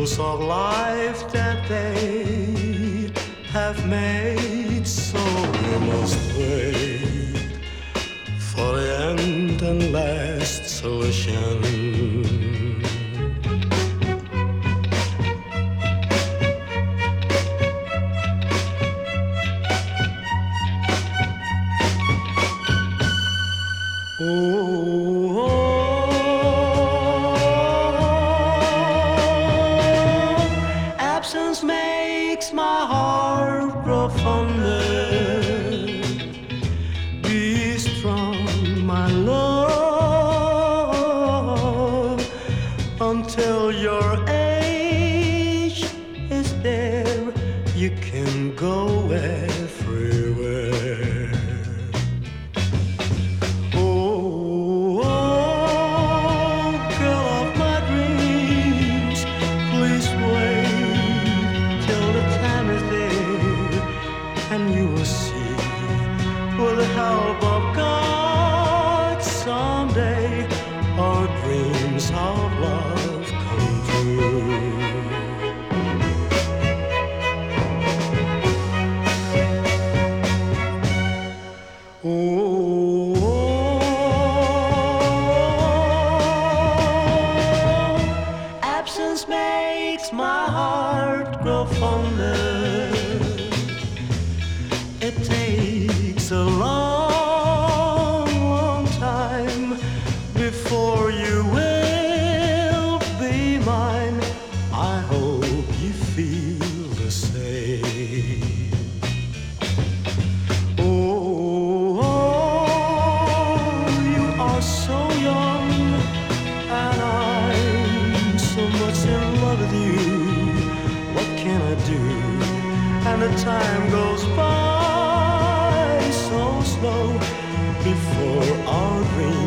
rules of life that they have made, so we must wait for the end and last solution. Absence makes my heart grow fonder. Be strong, my love, until your age is there. You can go everywhere. And you will see, with the help of God, someday our dreams of love come true. Absence makes my heart grow fonder. It takes a long, long time before you will be mine. I hope you feel the same. You are so young, and I'm so much in love with you. What can I do? And the time goes by so slow before our dreams